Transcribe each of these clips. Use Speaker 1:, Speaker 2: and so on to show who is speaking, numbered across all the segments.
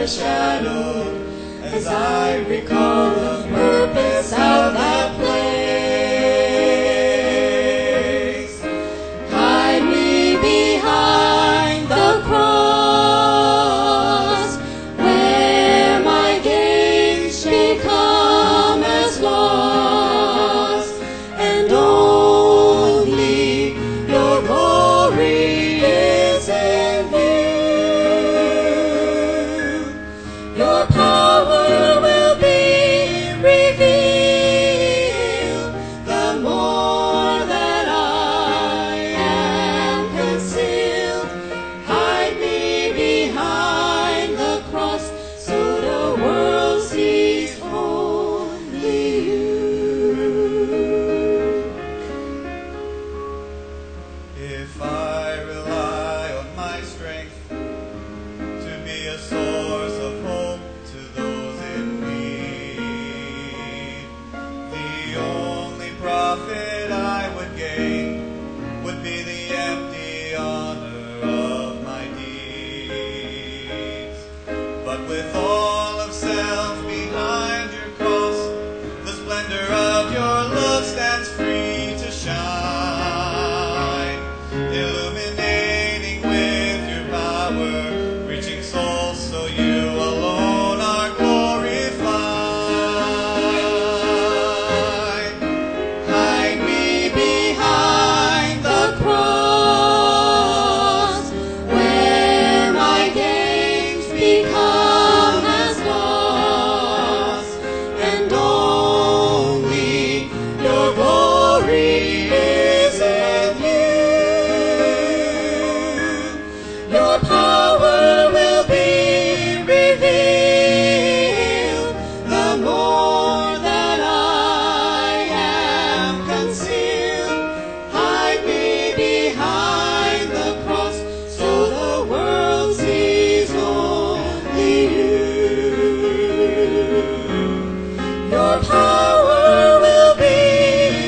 Speaker 1: overshadowed as I recall the purpose of that place. Hide me behind the cross, where my gains become as lost, and only your glory is in view. Your power will be revealed the more that I am concealed. Hide me behind the cross so the world sees only you.
Speaker 2: If I rely on my strength to be a source of hope to those in need, the only profit I would gain would be the empty honor of my deeds. But with all of self behind your cross, the splendor of your love stands free to shine, illuminating with your power, reaching souls so you alone are glorified. Hide me behind the
Speaker 1: Cross, where my gains become as lost, and only your glory is in view. Your power will be revealed the more that I am concealed. Hide me behind the cross so the world sees only you. Your power will be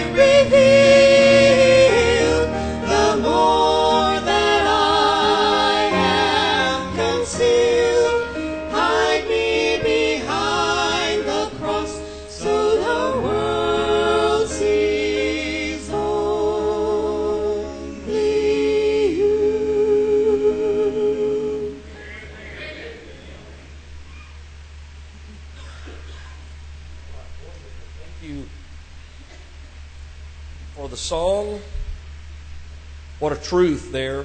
Speaker 1: revealed the more that I am concealed. Hide me behind the cross so the world sees only you.
Speaker 3: Thank you for the song. What a truth there.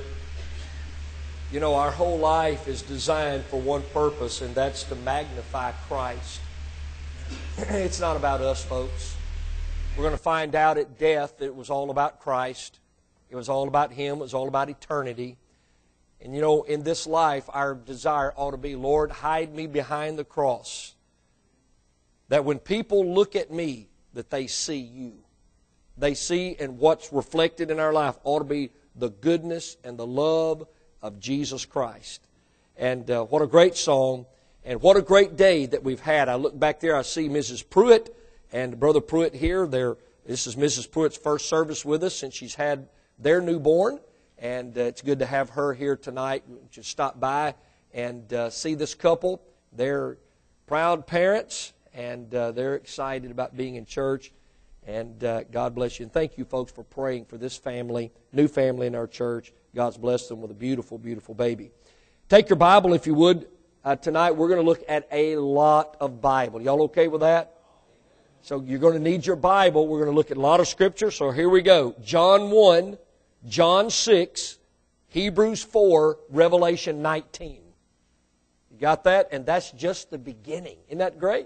Speaker 3: You know, our whole life is designed for one purpose, and that's to magnify Christ. It's not about us, folks. We're going to find out at death that it was all about Christ. It was all about Him. It was all about eternity. And you know, in this life, our desire ought to be, Lord, hide me behind the cross. That when people look at me, that they see you. They see, and what's reflected in our life ought to be the goodness and the love of Jesus Christ. And what a great song, and what a great day that we've had. I look back there, I see Mrs. Pruitt and Brother Pruitt here. This is Mrs. Pruitt's first service with us since she's had their newborn. And it's good to have her here tonight. Just stop by and see this couple. They're proud parents, and they're excited about being in church. And God bless you. And thank you, folks, for praying for this family, new family in our church. God's blessed them with a beautiful, beautiful baby. Take your Bible, if you would. Tonight we're going to look at a lot of Bible. Y'all okay with that? So you're going to need your Bible. We're going to look at a lot of Scripture. So here we go. John 1, John 6, Hebrews 4, Revelation 19. You got that? And that's just the beginning. Isn't that great?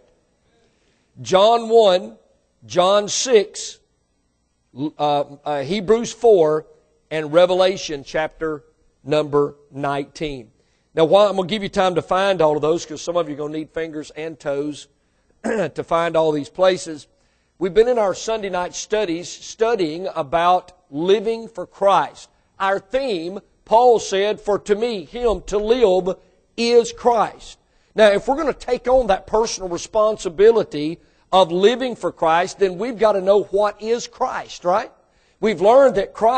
Speaker 3: John 1, John 6, Hebrews 4, and Revelation chapter number 19. Now, while I'm going to give you time to find all of those, because some of you are going to need fingers and toes to find all these places. We've been in our Sunday night studies studying about living for Christ. Our theme, Paul said, for to me, Him to live is Christ. Now, if we're going to take on that personal responsibility of living for Christ, then we've got to know what is Christ, right? We've learned that Christ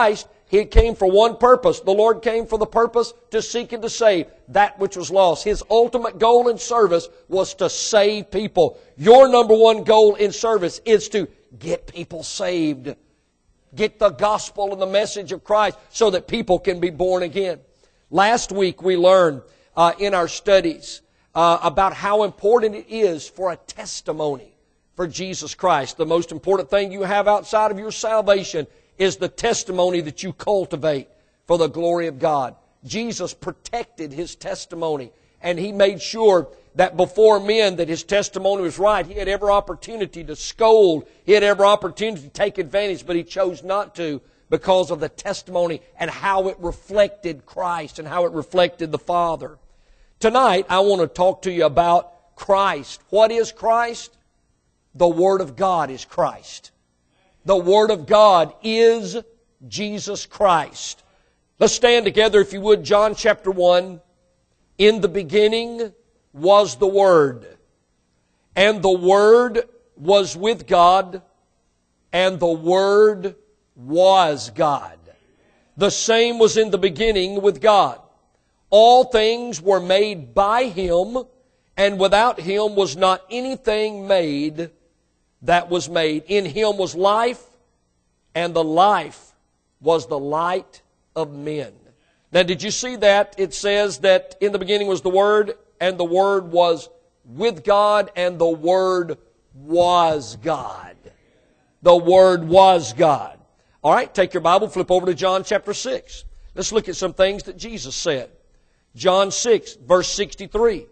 Speaker 3: He came for one purpose. The Lord came for the purpose to seek and to save that which was lost. His ultimate goal in service was to save people. Your number one goal in service is to get people saved. Get the gospel and the message of Christ so that people can be born again. Last week we learned in our studies about how important it is for a testimony for Jesus Christ. The most important thing you have outside of your salvation is the testimony that you cultivate for the glory of God. Jesus protected His testimony, and He made sure that before men that His testimony was right. He had every opportunity to scold. He had every opportunity to take advantage, but He chose not to because of the testimony and how it reflected Christ and how it reflected the Father. Tonight, I want to talk to you about Christ. What is Christ? The Word of God is Christ. The Word of God is Jesus Christ. Let's stand together, if you would, John chapter 1. In the beginning was the Word, and the Word was with God, and the Word was God. The same was in the beginning with God. All things were made by Him, and without Him was not anything made that was made. In Him was life, and the life was the light of men. Now, did you see that? It says that in the beginning was the Word, and the Word was with God, and the Word was God. The Word was God. All right, take your Bible, flip over to John chapter 6. Let's look at some things that Jesus said. John 6, verse 63.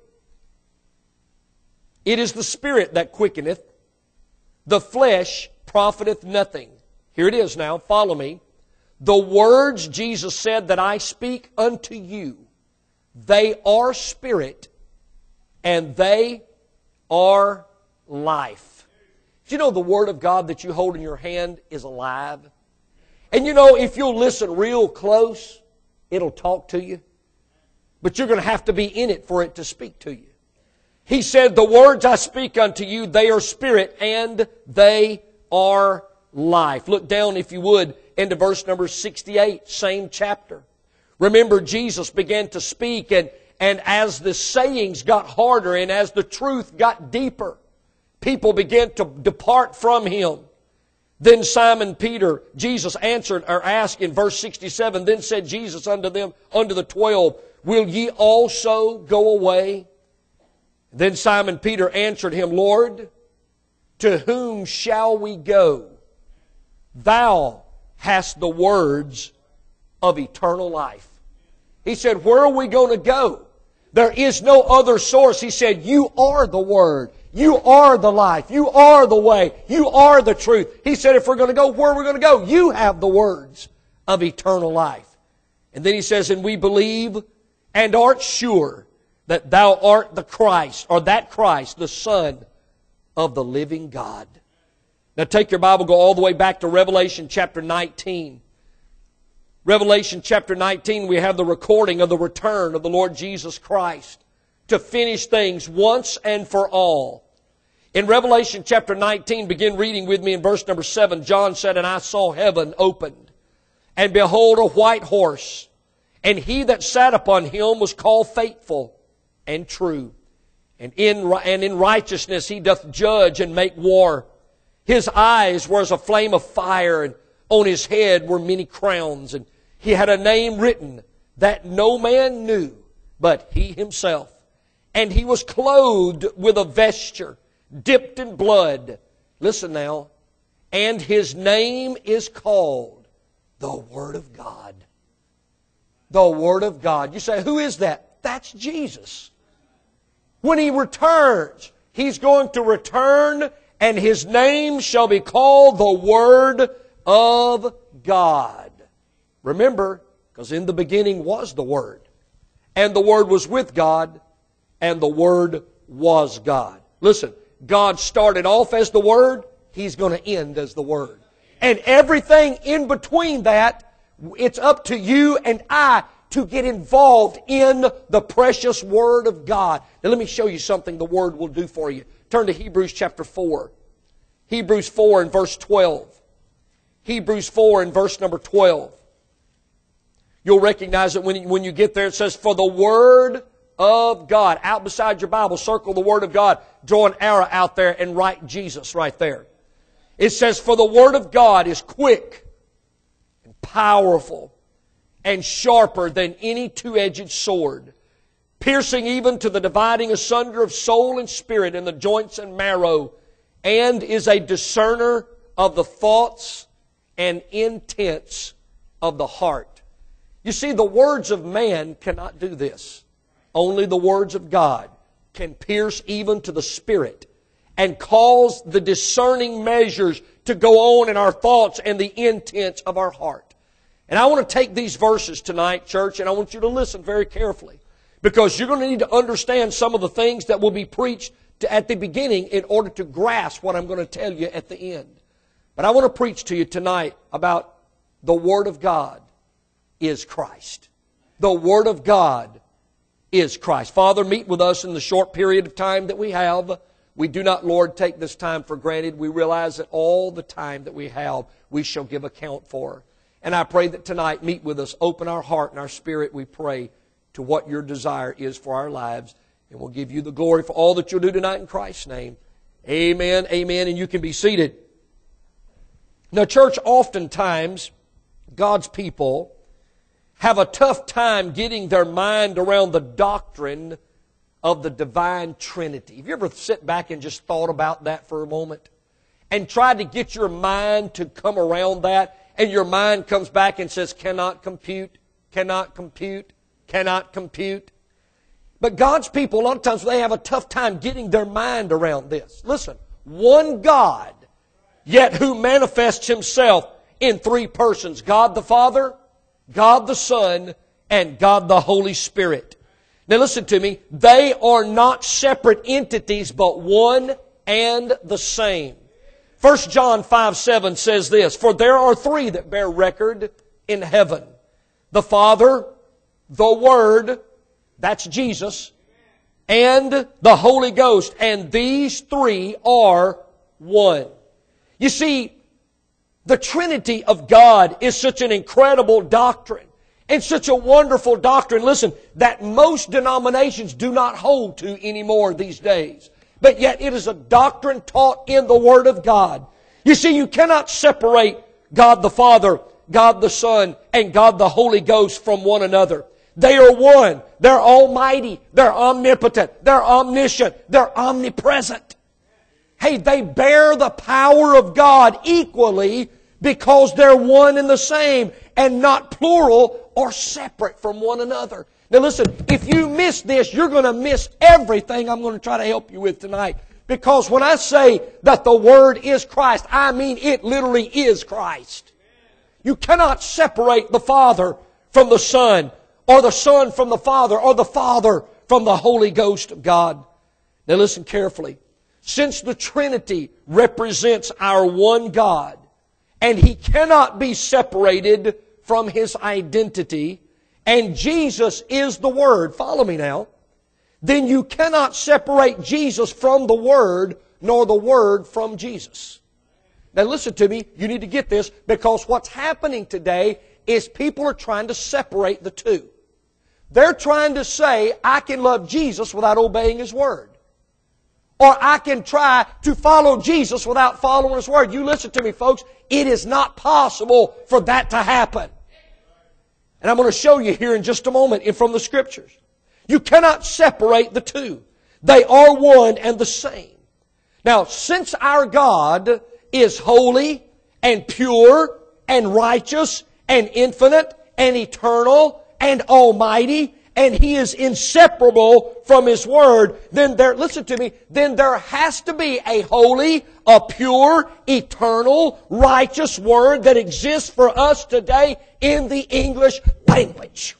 Speaker 3: It is the Spirit that quickeneth, the flesh profiteth nothing. Here it is now, follow me. The words Jesus said that I speak unto you, they are spirit and they are life. Do you know the Word of God that you hold in your hand is alive? And you know, if you'll listen real close, it'll talk to you. But you're going to have to be in it for it to speak to you. He said, the words I speak unto you, they are spirit and they are life. Look down, if you would, into verse number 68, same chapter. Remember, Jesus began to speak, and as the sayings got harder and as the truth got deeper, people began to depart from Him. Then Simon Peter, Jesus answered or asked in verse 67, then said Jesus unto them, unto the 12, will ye also go away? Then Simon Peter answered Him, Lord, to whom shall we go? Thou hast the words of eternal life. He said, where are we going to go? There is no other source. He said, you are the Word. You are the life. You are the way. You are the truth. He said, if we're going to go, where are we going to go? You have the words of eternal life. And then He says, and we believe and art sure that Thou art the Christ, or that Christ, the Son of the living God. Now take your Bible, go all the way back to Revelation chapter 19. Revelation chapter 19, we have the recording of the return of the Lord Jesus Christ to finish things once and for all. In Revelation chapter 19, begin reading with me in verse number 7. John said, and I saw heaven opened, and behold a white horse, and he that sat upon him was called Faithful and True. And in righteousness he doth judge and make war. His eyes were as a flame of fire, and on his head were many crowns. And he had a name written that no man knew but he himself. And he was clothed with a vesture dipped in blood. Listen now. And his name is called the Word of God. The Word of God. You say, who is that? That's Jesus. When He returns, He's going to return, and His name shall be called the Word of God. Remember, because in the beginning was the Word, and the Word was with God, and the Word was God. Listen, God started off as the Word, He's going to end as the Word. And everything in between that, it's up to you and I to get involved in the precious Word of God. Now let me show you something the Word will do for you. Turn to Hebrews chapter 4. Hebrews 4 and verse 12. Hebrews 4 and verse number 12. You'll recognize it when you get there. It says, for the Word of God. Out beside your Bible, circle the Word of God. Draw an arrow out there and write Jesus right there. It says, for the Word of God is quick and powerful and sharper than any two-edged sword, piercing even to the dividing asunder of soul and spirit and the joints and marrow, and is a discerner of the thoughts and intents of the heart. You see, the words of man cannot do this. Only the words of God can pierce even to the spirit and cause the discerning measures to go on in our thoughts and the intents of our heart. And I want to take these verses tonight, church, and I want you to listen very carefully, because you're going to need to understand some of the things that will be preached at the beginning in order to grasp what I'm going to tell you at the end. But I want to preach to you tonight about the Word of God is Christ. The Word of God is Christ. Father, meet with us in the short period of time that we have. We do not, Lord, take this time for granted. We realize that all the time that we have, we shall give account for. And I pray that tonight, meet with us, open our heart and our spirit, we pray, to what your desire is for our lives. And we'll give you the glory for all that you'll do tonight in Christ's name. Amen, amen, and you can be seated. Now, church, oftentimes, God's people have a tough time getting their mind around the doctrine of the divine Trinity. Have you ever sit back and just thought about that for a moment? And tried to get your mind to come around that, and your mind comes back and says, cannot compute, cannot compute, cannot compute. But God's people, a lot of times, they have a tough time getting their mind around this. Listen, one God, yet who manifests Himself in three persons. God the Father, God the Son, and God the Holy Spirit. Now listen to me. They are not separate entities, but one and the same. 1 John 5:7 says this, for there are three that bear record in heaven. The Father, the Word, that's Jesus, and the Holy Ghost. And these three are one. You see, the Trinity of God is such an incredible doctrine and such a wonderful doctrine, listen, that most denominations do not hold to anymore these days. But yet it is a doctrine taught in the Word of God. You see, you cannot separate God the Father, God the Son, and God the Holy Ghost from one another. They are one. They're almighty. They're omnipotent. They're omniscient. They're omnipresent. Hey, they bear the power of God equally because they're one and the same and not plural or separate from one another. Now listen, if you miss this, you're going to miss everything I'm going to try to help you with tonight. Because when I say that the Word is Christ, I mean it literally is Christ. You cannot separate the Father from the Son, or the Son from the Father, or the Father from the Holy Ghost of God. Now listen carefully. Since the Trinity represents our one God, and He cannot be separated from His identity, and Jesus is the Word, follow me now, then you cannot separate Jesus from the Word, nor the Word from Jesus. Now listen to me, you need to get this, because what's happening today is people are trying to separate the two. They're trying to say, I can love Jesus without obeying His Word. Or I can try to follow Jesus without following His Word. You listen to me, folks. It is not possible for that to happen. And I'm going to show you here in just a moment from the Scriptures. You cannot separate the two. They are one and the same. Now, since our God is holy and pure and righteous and infinite and eternal and almighty, and He is inseparable from His Word, then listen to me, then there has to be a holy, a pure, eternal, righteous Word that exists for us today in the English language.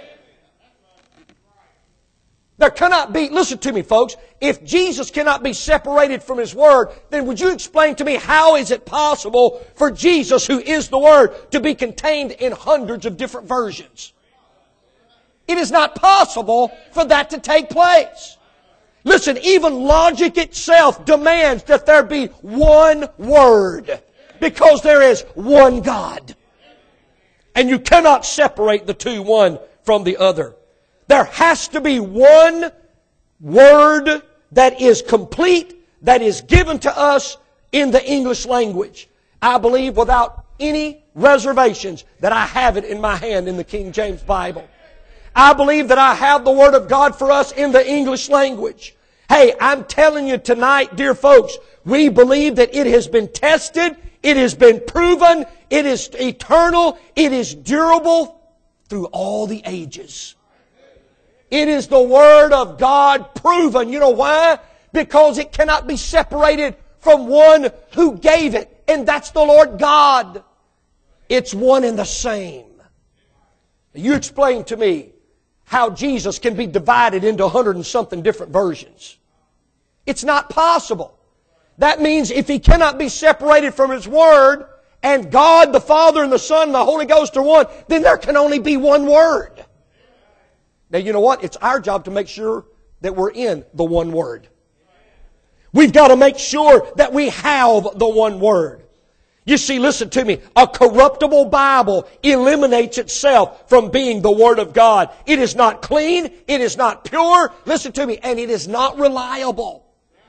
Speaker 3: There cannot be, listen to me folks, if Jesus cannot be separated from His Word, then would you explain to me how is it possible for Jesus, who is the Word, to be contained in hundreds of different versions? It is not possible for that to take place. Listen, even logic itself demands that there be one Word, because there is one God. And you cannot separate the two, one from the other. There has to be one word that is complete, that is given to us in the English language. I believe without any reservations that I have it in my hand in the King James Bible. I believe that I have the Word of God for us in the English language. Hey, I'm telling you tonight, dear folks, we believe that it has been tested, it has been proven, it is eternal, it is durable through all the ages. It is the Word of God proven. You know why? Because it cannot be separated from one who gave it, and that's the Lord God. It's one and the same. You explain to me how Jesus can be divided into 100 and something different versions. It's not possible. That means if He cannot be separated from His Word, and God, the Father, and the Son, and the Holy Ghost are one, then there can only be one Word. Now you know what? It's our job to make sure that we're in the one Word. We've got to make sure that we have the one Word. You see, listen to me, a corruptible Bible eliminates itself from being the Word of God. It is not clean, it is not pure, listen to me, and it is not reliable.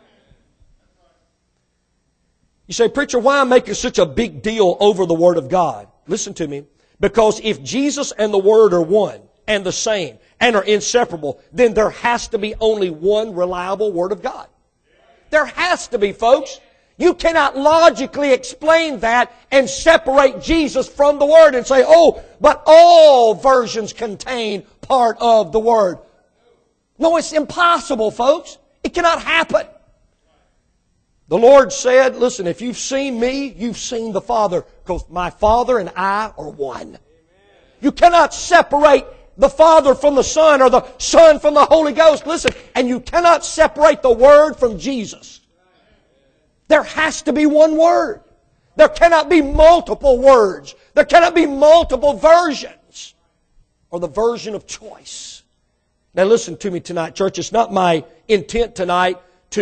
Speaker 3: You say, preacher, why am I making such a big deal over the Word of God? Listen to me, because if Jesus and the Word are one and the same and are inseparable, then there has to be only one reliable Word of God. There has to be, folks. You cannot logically explain that and separate Jesus from the Word and say, oh, but all versions contain part of the Word. No, it's impossible, folks. It cannot happen. The Lord said, listen, if you've seen me, you've seen the Father, because my Father and I are one. You cannot separate the Father from the Son or the Son from the Holy Ghost. Listen, and you cannot separate the Word from Jesus. There has to be one Word. There cannot be multiple words. There cannot be multiple versions or the version of choice. Now listen to me tonight, church. It's not my intent tonight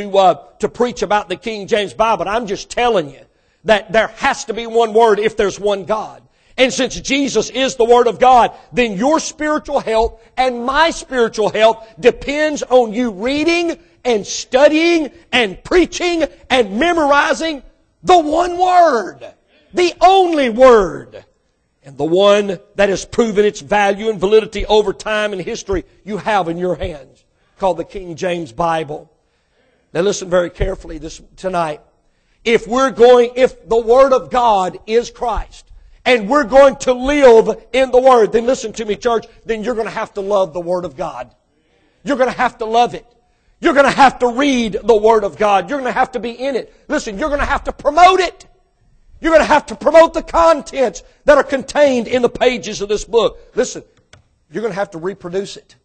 Speaker 3: to preach about the King James Bible. But I'm just telling you that there has to be one Word if there's one God. And since Jesus is the Word of God, then your spiritual health and my spiritual health depends on you reading and studying and preaching and memorizing the one Word. The only Word. And the one that has proven its value and validity over time and history you have in your hands, called the King James Bible. Now listen very carefully tonight. If the Word of God is Christ, and we're going to live in the Word, then listen to me, church, then you're going to have to love the Word of God. You're going to have to love it. You're going to have to read the Word of God. You're going to have to be in it. Listen, you're going to have to promote it. You're going to have to promote the contents that are contained in the pages of this book. Listen, you're going to have to reproduce it.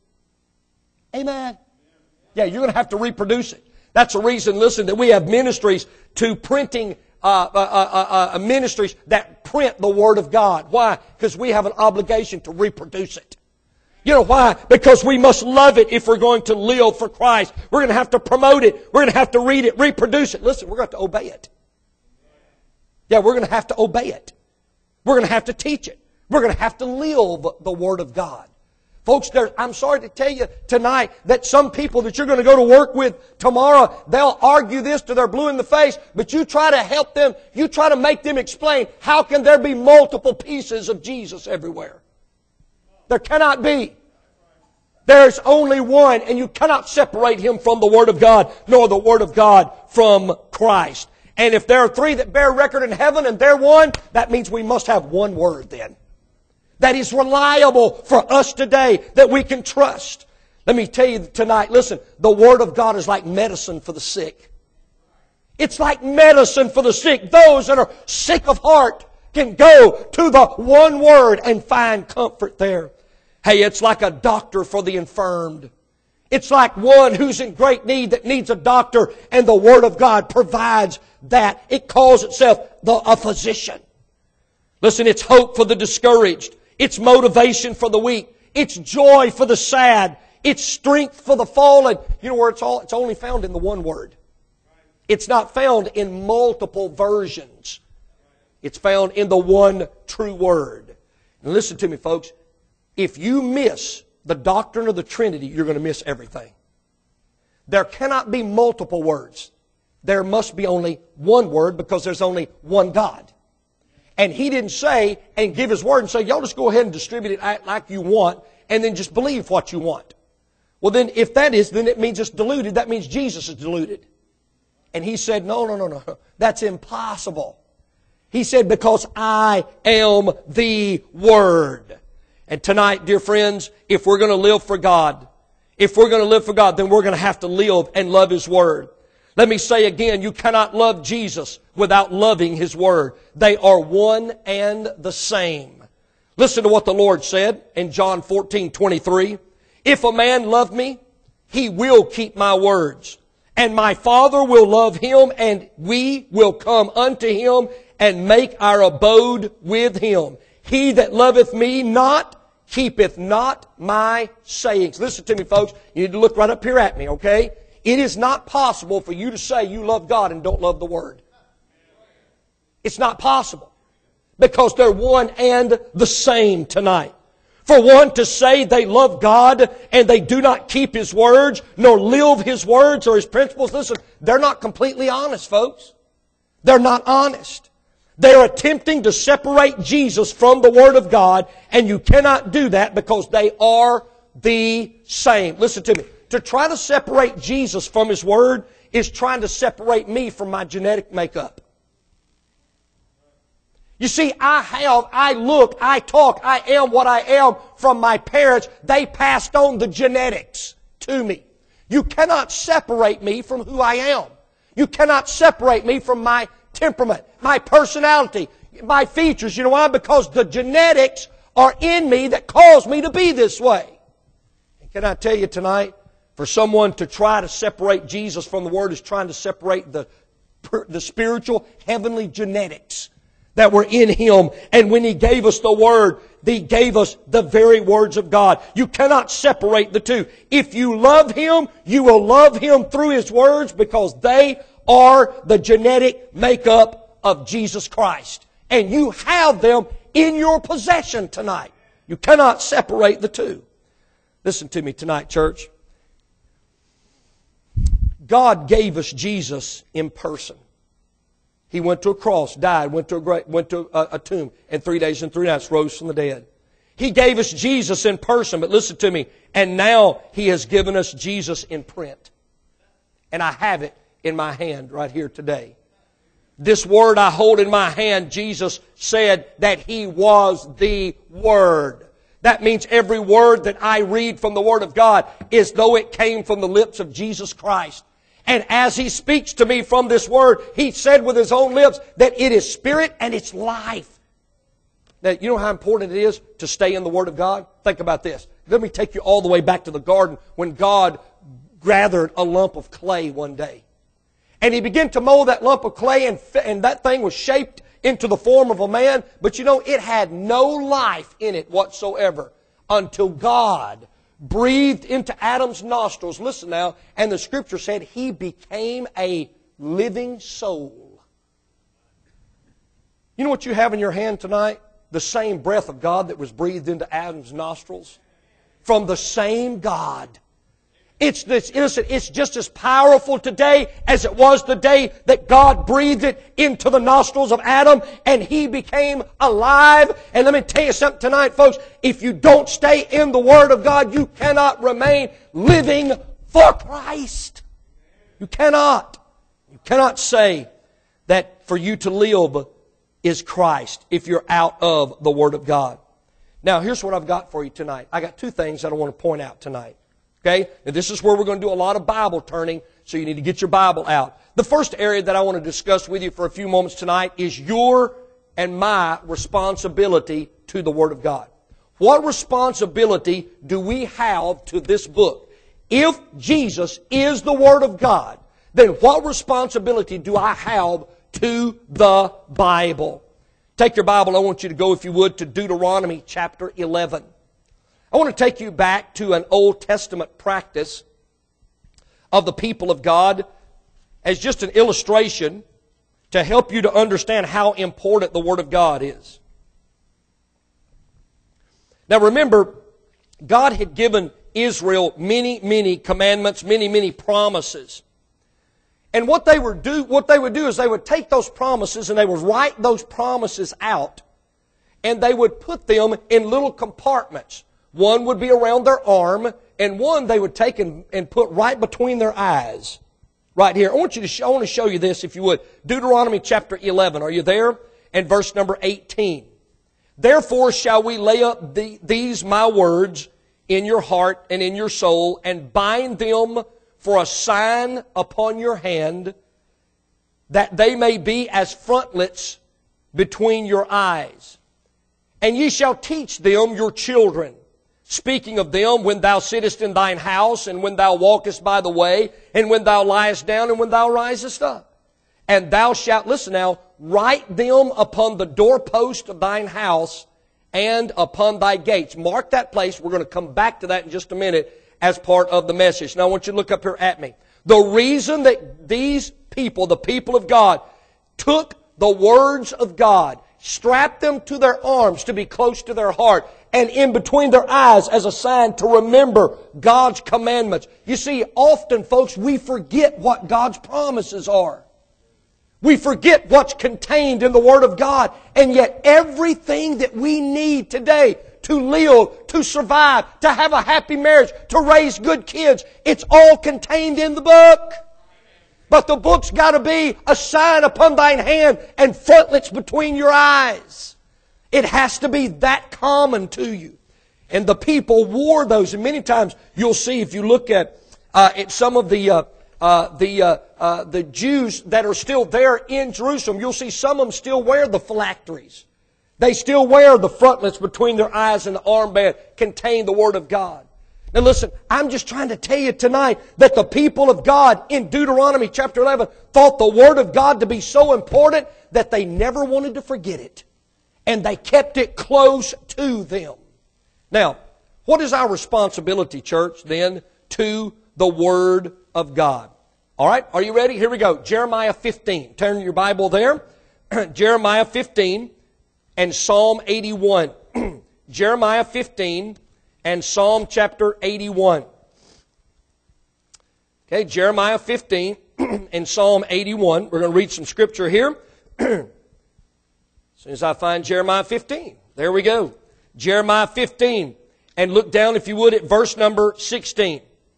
Speaker 3: Amen. Yeah, you're going to have to reproduce it. That's the reason, listen, that we have ministries to printing ministries that print the Word of God. Why? Because we have an obligation to reproduce it. You know why? Because we must love it if we're going to live for Christ. We're going to have to promote it. We're going to have to read it, reproduce it. Listen, we're going to have to obey it. Yeah, we're going to have to obey it. We're going to have to teach it. We're going to have to live the Word of God. Folks, I'm sorry to tell you tonight that some people that you're going to go to work with tomorrow, they'll argue this till they're blue in the face, but you try to help them, you try to make them explain, how can there be multiple pieces of Jesus everywhere? There cannot be. There's only one, and you cannot separate Him from the Word of God, nor the Word of God from Christ. And if there are three that bear record in heaven and they're one, that means we must have one Word then. That is reliable for us today, that we can trust. Let me tell you tonight, listen, the Word of God is like medicine for the sick. It's like medicine for the sick. Those that are sick of heart can go to the one Word and find comfort there. Hey, it's like a doctor for the infirmed. It's like one who's in great need that needs a doctor, and the Word of God provides that. It calls itself a physician. Listen, it's hope for the discouraged. It's motivation for the weak. It's joy for the sad. It's strength for the fallen. You know where it's only found in the one Word. It's not found in multiple versions. It's found in the one true Word. And listen to me, folks. If you miss the doctrine of the Trinity, you're going to miss everything. There cannot be multiple words. There must be only one word because there's only one God. And He didn't say and give His word and say, y'all just go ahead and distribute it like you want and then just believe what you want. Well then, if that is, then it means it's diluted. That means Jesus is diluted. And He said, no. That's impossible. He said, because I am the Word. And tonight, dear friends, if we're going to live for God, then we're going to have to live and love His Word. Let me say again, you cannot love Jesus without loving His Word. They are one and the same. Listen to what the Lord said in John 14:23. If a man love me, he will keep my words. And my Father will love him, and we will come unto him and make our abode with him. He that loveth me not, keepeth not my sayings. Listen to me, folks. You need to look right up here at me, okay? It is not possible for you to say you love God and don't love the Word. It's not possible. Because they're one and the same tonight. For one to say they love God and they do not keep His words, nor live His words or His principles, listen, they're not completely honest, folks. They're not honest. They're attempting to separate Jesus from the Word of God, and you cannot do that because they are the same. Listen to me. To try to separate Jesus from His Word is trying to separate me from my genetic makeup. You see, I look, I talk, I am what I am from my parents. They passed on the genetics to me. You cannot separate me from who I am. You cannot separate me from my temperament, my personality, my features. You know why? Because the genetics are in me that cause me to be this way. And can I tell you tonight, for someone to try to separate Jesus from the Word is trying to separate the spiritual, heavenly genetics that were in Him. And when He gave us the Word, He gave us the very words of God. You cannot separate the two. If you love Him, you will love Him through His words because they are the genetic makeup of Jesus Christ. And you have them in your possession tonight. You cannot separate the two. Listen to me tonight, church. God gave us Jesus in person. He went to a cross, died, went to a tomb, and 3 days and 3 nights rose from the dead. He gave us Jesus in person, but listen to me, and now He has given us Jesus in print. And I have it in my hand right here today. This Word I hold in my hand, Jesus said that He was the Word. That means every word that I read from the Word of God is though it came from the lips of Jesus Christ. And as He speaks to me from this Word, He said with His own lips that it is spirit and it's life. Now, you know how important it is to stay in the Word of God? Think about this. Let me take you all the way back to the garden when God gathered a lump of clay one day. And He began to mold that lump of clay and that thing was shaped into the form of a man. But you know, it had no life in it whatsoever until God breathed into Adam's nostrils. Listen now. And the Scripture said he became a living soul. You know what you have in your hand tonight? The same breath of God that was breathed into Adam's nostrils. From the same God. It's just as powerful today as it was the day that God breathed it into the nostrils of Adam and he became alive. And let me tell you something tonight, folks. If you don't stay in the Word of God, you cannot remain living for Christ. You cannot. You cannot say that for you to live is Christ if you're out of the Word of God. Now, here's what I've got for you tonight. I got two things that I want to point out tonight. Okay? Now this is where we're going to do a lot of Bible turning, so you need to get your Bible out. The first area that I want to discuss with you for a few moments tonight is your and my responsibility to the Word of God. What responsibility do we have to this book? If Jesus is the Word of God, then what responsibility do I have to the Bible? Take your Bible, I want you to go, if you would, to Deuteronomy chapter 11. I want to take you back to an Old Testament practice of the people of God as just an illustration to help you to understand how important the Word of God is. Now remember, God had given Israel many, many commandments, many, many promises. And what they would do is they would take those promises and they would write those promises out, and they would put them in little compartments. One would be around their arm, and one they would take and put right between their eyes. Right here. I want to show you this, if you would. Deuteronomy chapter 11. Are you there? And verse number 18. Therefore shall we lay up these my words in your heart and in your soul, and bind them for a sign upon your hand, that they may be as frontlets between your eyes. And ye shall teach them your children, speaking of them when thou sittest in thine house, and when thou walkest by the way, and when thou liest down, and when thou risest up. And thou shalt, listen now, write them upon the doorpost of thine house and upon thy gates. Mark that place. We're going to come back to that in just a minute as part of the message. Now I want you to look up here at me. The reason that these people, the people of God, took the words of God, strapped them to their arms to be close to their heart, and in between their eyes as a sign to remember God's commandments. You see, often, folks, we forget what God's promises are. We forget what's contained in the Word of God. And yet everything that we need today to live, to survive, to have a happy marriage, to raise good kids, it's all contained in the book. But the book's got to be a sign upon thine hand and frontlets between your eyes. It has to be that common to you. And the people wore those. And many times you'll see, if you look at some of the Jews that are still there in Jerusalem, you'll see some of them still wear the phylacteries. They still wear the frontlets between their eyes, and the armband contain the Word of God. Now listen, I'm just trying to tell you tonight that the people of God in Deuteronomy chapter 11 thought the Word of God to be so important that they never wanted to forget it. And they kept it close to them. Now, what is our responsibility, church, then, to the Word of God? All right, are you ready? Here we go. Jeremiah 15. Turn your Bible there. Jeremiah 15 and Psalm 81. Jeremiah 15 and Psalm chapter 81. Okay, Jeremiah 15 and Psalm 81. We're going to read some scripture here. As soon as I find Jeremiah 15. There we go. Jeremiah 15. And look down, if you would, at verse number 16.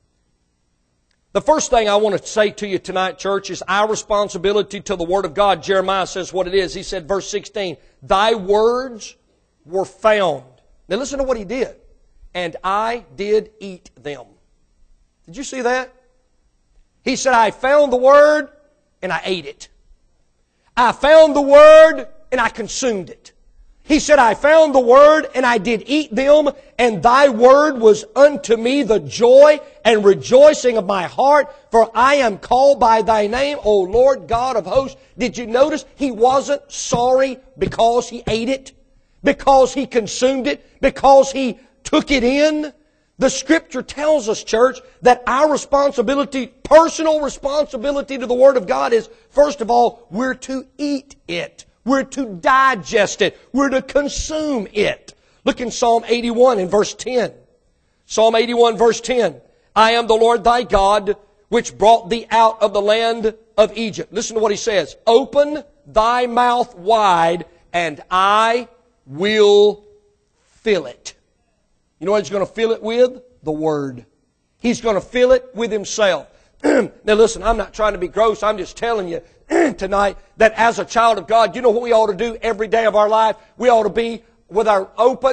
Speaker 3: The first thing I want to say to you tonight, church, is our responsibility to the Word of God. Jeremiah says what it is. He said, verse 16, Thy words were found. Now listen to what he did. And I did eat them. Did you see that? He said, I found the Word and I ate it. I found the Word and I consumed it. He said, I found the Word and I did eat them, and Thy Word was unto me the joy and rejoicing of my heart, for I am called by Thy name, O Lord God of hosts. Did you notice he wasn't sorry because he ate it, because he consumed it, because he took it in? The Scripture tells us, church, that our responsibility, personal responsibility to the Word of God is, first of all, we're to eat it. We're to digest it. We're to consume it. Look in Psalm 81 in verse 10. Psalm 81 verse 10. I am the Lord thy God, which brought thee out of the land of Egypt. Listen to what he says. Open thy mouth wide, and I will fill it. You know what he's going to fill it with? The Word. He's going to fill it with himself. Now listen, I'm not trying to be gross. I'm just telling you tonight that as a child of God, you know what we ought to do every day of our life? We ought to be with our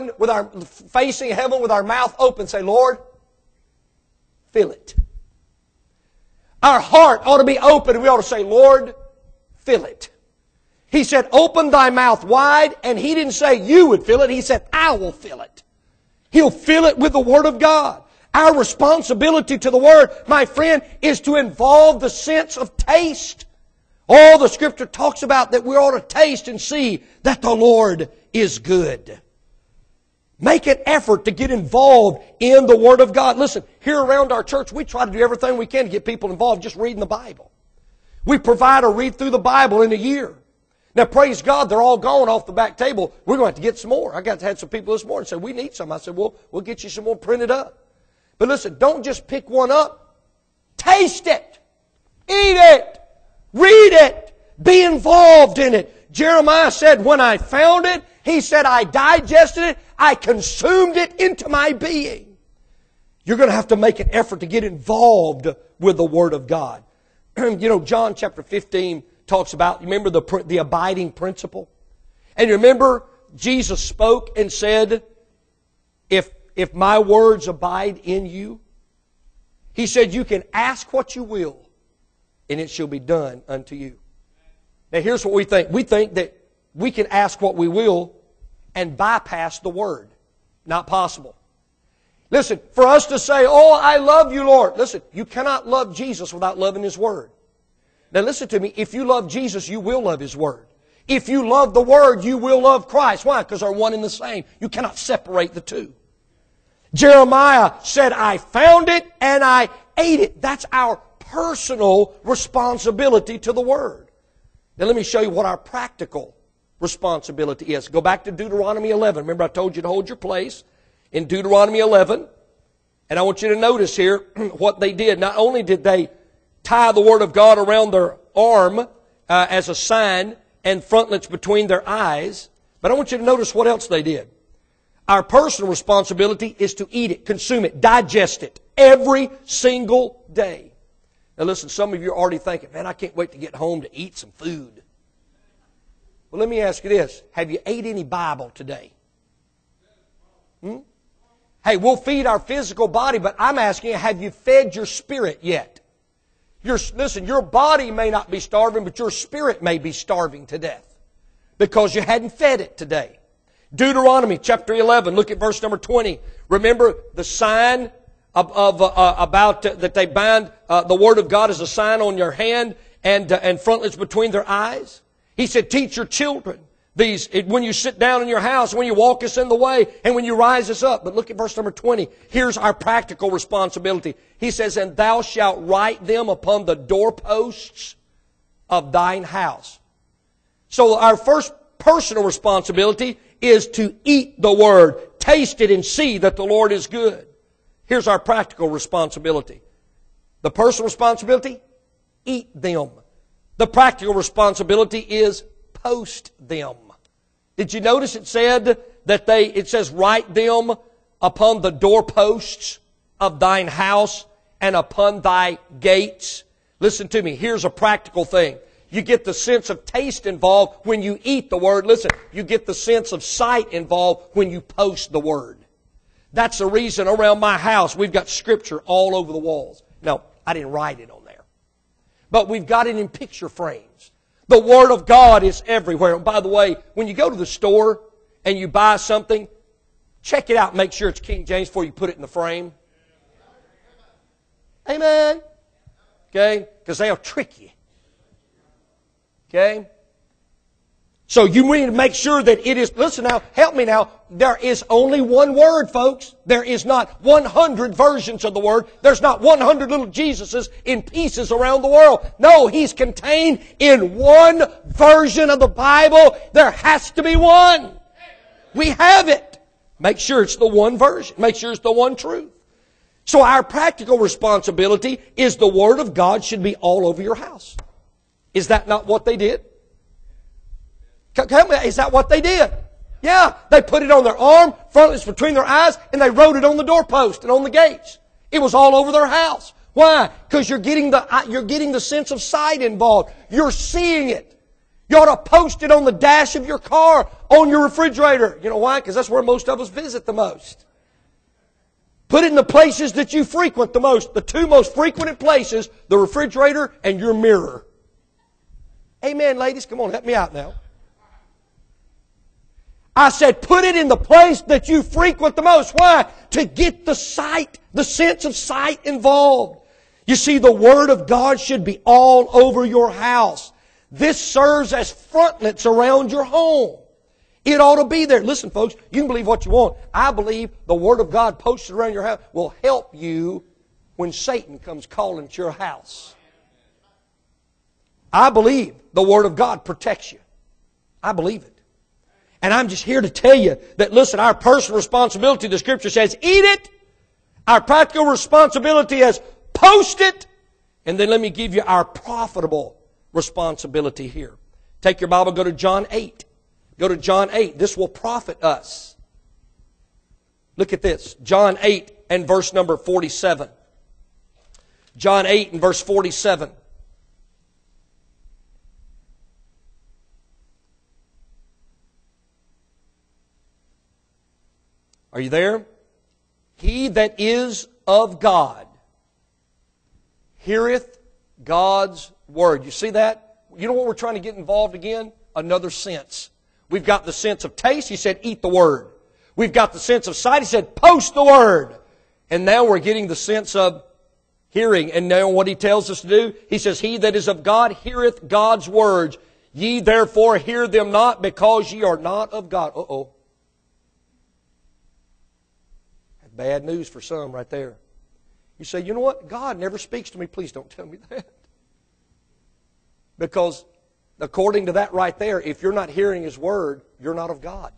Speaker 3: facing heaven, with our mouth open, say, Lord, fill it. Our heart ought to be open, and we ought to say, Lord, fill it. He said, open thy mouth wide, and he didn't say you would fill it. He said, I will fill it. He'll fill it with the Word of God. Our responsibility to the Word, my friend, is to involve the sense of taste. All the Scripture talks about that we ought to taste and see that the Lord is good. Make an effort to get involved in the Word of God. Listen, here around our church, we try to do everything we can to get people involved just reading the Bible. We provide a read through the Bible in a year. Now, praise God, they're all gone off the back table. We're going to have to get some more. I had some people this morning say, we need some. I said, well, we'll get you some more printed up. But listen, don't just pick one up. Taste it. Eat it. Read it. Be involved in it. Jeremiah said, when I found it, he said, I digested it. I consumed it into my being. You're going to have to make an effort to get involved with the Word of God. You know, John chapter 15 talks about, remember the abiding principle? And you remember Jesus spoke and said, if my words abide in you, He said you can ask what you will and it shall be done unto you. Now here's what we think. We think that we can ask what we will and bypass the Word. Not possible. Listen, for us to say, oh, I love you, Lord. Listen, you cannot love Jesus without loving His Word. Now listen to me. If you love Jesus, you will love His Word. If you love the Word, you will love Christ. Why? Because they're one and the same. You cannot separate the two. Jeremiah said, I found it and I ate it. That's our personal responsibility to the Word. Now let me show you what our practical responsibility is. Go back to Deuteronomy 11. Remember I told you to hold your place in Deuteronomy 11. And I want you to notice here what they did. Not only did they tie the Word of God around their arm as a sign and frontlets between their eyes, but I want you to notice what else they did. Our personal responsibility is to eat it, consume it, digest it every single day. Now listen, some of you are already thinking, man, I can't wait to get home to eat some food. Well, let me ask you this. Have you ate any Bible today? Hey, we'll feed our physical body, but I'm asking you, have you fed your spirit yet? Listen, your body may not be starving, but your spirit may be starving to death because you hadn't fed it today. Deuteronomy chapter 11, look at verse number 20. Remember the sign about that they bind the Word of God as a sign on your hand and frontlets between their eyes? He said, teach your children these when you sit down in your house, when you walk us in the way, and when you rise us up. But look at verse number 20. Here's our practical responsibility. He says, and thou shalt write them upon the doorposts of thine house. So our first personal responsibility is to eat the Word. Taste it and see that the Lord is good. Here's our practical responsibility. The personal responsibility, eat them. The practical responsibility is post them. Did you notice it said that it says write them upon the doorposts of thine house and upon thy gates? Listen to me. Here's a practical thing. You get the sense of taste involved when you eat the Word. Listen, you get the sense of sight involved when you post the Word. That's the reason around my house we've got Scripture all over the walls. No, I didn't write it on there. But we've got it in picture frames. The Word of God is everywhere. And by the way, when you go to the store and you buy something, check it out and make sure it's King James before you put it in the frame. Amen. Okay? Because they'll trick you. Okay? So you need to make sure that it is, listen now, help me now, there is only one Word, folks. There is not 100 versions of the Word. There's not 100 little Jesuses in pieces around the world. No, He's contained in one version of the Bible. There has to be one. We have it. Make sure it's the one version. Make sure it's the one truth. So our practical responsibility is the Word of God should be all over your house. Is that not what they did? Is that what they did? Yeah, they put it on their arm, frontlets between their eyes, and they wrote it on the doorpost and on the gates. It was all over their house. Why? Because you're getting the sense of sight involved. You're seeing it. You ought to post it on the dash of your car, on your refrigerator. You know why? Because that's where most of us visit the most. Put it in the places that you frequent the most. The two most frequented places, the refrigerator and your mirror. Amen, ladies. Come on, help me out now. I said, put it in the place that you frequent the most. Why? To get the sight, the sense of sight involved. You see, the Word of God should be all over your house. This serves as frontlets around your home. It ought to be there. Listen, folks, you can believe what you want. I believe the Word of God posted around your house will help you when Satan comes calling to your house. I believe the Word of God protects you. I believe it. And I'm just here to tell you that, listen, our personal responsibility, the Scripture says, eat it. Our practical responsibility is post it. And then let me give you our profitable responsibility here. Take your Bible, go to John 8. Go to John 8. This will profit us. Look at this. John 8 and verse number 47. John 8 and verse 47. Are you there? He that is of God heareth God's word. You see that? You know what we're trying to get involved again? Another sense. We've got the sense of taste. He said, eat the word. We've got the sense of sight. He said, post the word. And now we're getting the sense of hearing. And now what he tells us to do, he says, he that is of God heareth God's words. Ye therefore hear them not, because ye are not of God. Uh-oh. Bad news for some right there. You say, you know what? God never speaks to me. Please don't tell me that. Because according to that right there, if you're not hearing His word, you're not of God.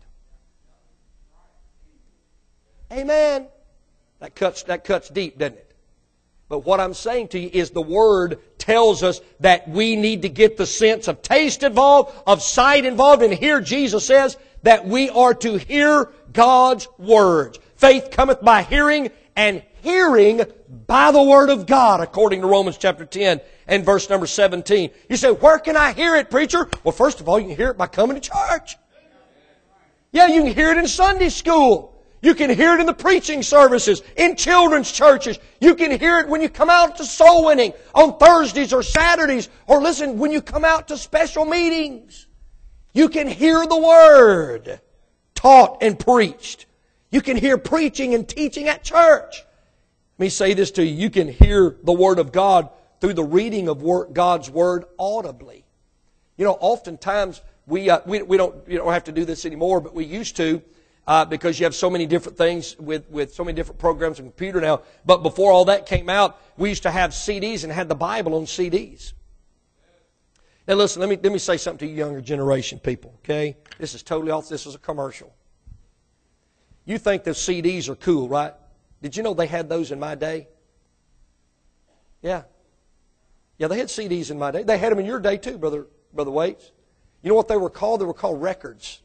Speaker 3: Amen. That cuts deep, doesn't it? But what I'm saying to you is the Word tells us that we need to get the sense of taste involved, of sight involved, and here Jesus says that we are to hear God's words. Faith cometh by hearing, and hearing by the Word of God, according to Romans chapter 10 and verse number 17. You say, where can I hear it, preacher? Well, first of all, you can hear it by coming to church. Yeah, you can hear it in Sunday school. You can hear it in the preaching services, in children's churches. You can hear it when you come out to soul winning on Thursdays or Saturdays, or listen, when you come out to special meetings. You can hear the Word taught and preached. You can hear preaching and teaching at church. Let me say this to you. You can hear the Word of God through the reading of God's Word audibly. You know, oftentimes we don't have to do this anymore, but we used to because you have so many different things with so many different programs and computer now. But before all that came out, we used to have CDs and had the Bible on CDs. Now listen, let me say something to you younger generation people, okay? This is totally off. This is a commercial. You think the CDs are cool, right? Did you know they had those in my day? Yeah. Yeah, they had CDs in my day. They had them in your day too, Brother Waits. You know what they were called? They were called records.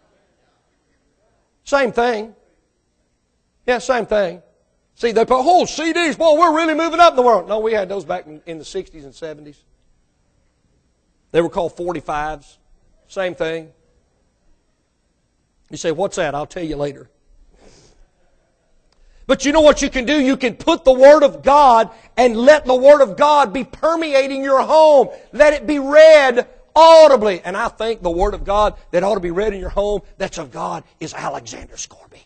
Speaker 3: Same thing. Yeah, same thing. See, they put, oh, CDs, boy, we're really moving up in the world. No, we had those back in the 60s and 70s. They were called 45s. Same thing. You say, what's that? I'll tell you later. But you know what you can do? You can put the Word of God and let the Word of God be permeating your home. Let it be read audibly. And I think the Word of God that ought to be read in your home that's of God is Alexander Scourby.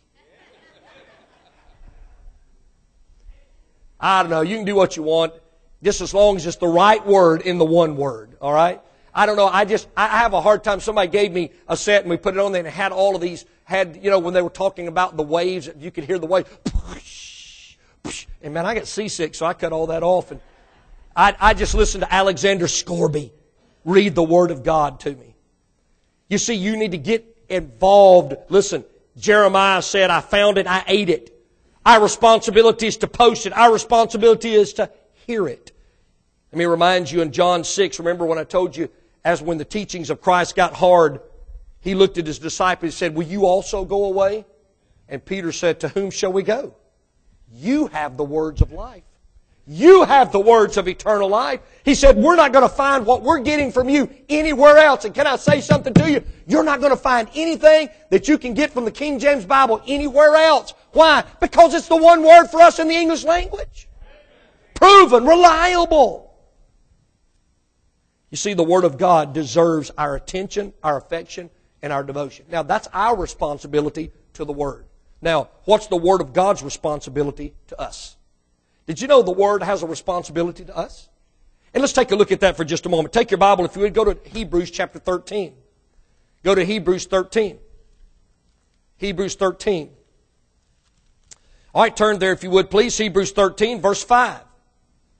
Speaker 3: I don't know. You can do what you want, just as long as it's the right word in the one word. All right? I don't know. I have a hard time. Somebody gave me a set and we put it on there and it had all of these, when they were talking about the waves, you could hear the waves. And man, I got seasick, so I cut all that off. And I just listened to Alexander Scourby read the Word of God to me. You see, you need to get involved. Listen, Jeremiah said, I found it, I ate it. Our responsibility is to post it. Our responsibility is to hear it. Let me remind you in John 6, remember when I told you, as when the teachings of Christ got hard, He looked at His disciples and said, will you also go away? And Peter said, to whom shall we go? You have the words of life. You have the words of eternal life. He said, we're not going to find what we're getting from you anywhere else. And can I say something to you? You're not going to find anything that you can get from the King James Bible anywhere else. Why? Because it's the one word for us in the English language. Proven, reliable. You see, the Word of God deserves our attention, our affection, and our devotion. Now, that's our responsibility to the Word. Now, what's the Word of God's responsibility to us? Did you know the Word has a responsibility to us? And let's take a look at that for just a moment. Take your Bible, if you would, go to Hebrews chapter 13. Go to Hebrews 13. Hebrews 13. All right, turn there if you would, please. Hebrews 13, verse 5.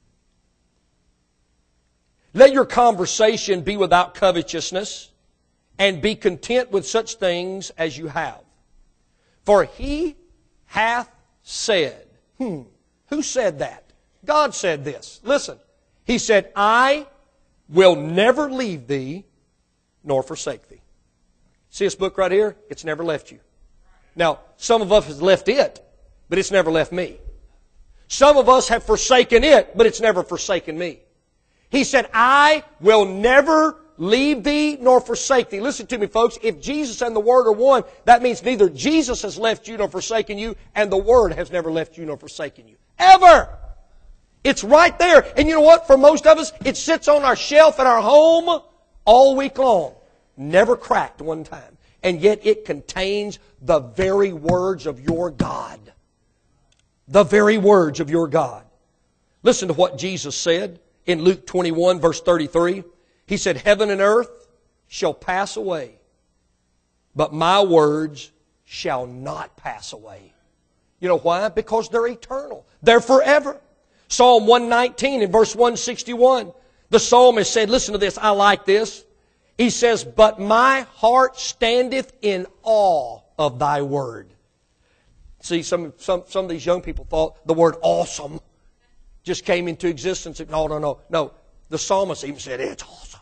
Speaker 3: Let your conversation be without covetousness, and be content with such things as you have. For He hath said, Who said that? God said this. Listen, He said, I will never leave thee nor forsake thee. See this book right here? It's never left you. Now, some of us have left it, but it's never left me. Some of us have forsaken it, but it's never forsaken me. He said, I will never leave thee nor forsake thee. Listen to me, folks. If Jesus and the Word are one, that means neither Jesus has left you nor forsaken you, and the Word has never left you nor forsaken you. Ever! It's right there. And you know what? For most of us, it sits on our shelf at our home all week long. Never cracked one time. And yet it contains the very words of your God. The very words of your God. Listen to what Jesus said in Luke 21, verse 33. He said, heaven and earth shall pass away, but my words shall not pass away. You know why? Because they're eternal. They're forever. Psalm 119 in verse 161. The psalmist said, listen to this, I like this. He says, but my heart standeth in awe of thy word. See, some of these young people thought the word awesome just came into existence. No. The psalmist even said, it's awesome.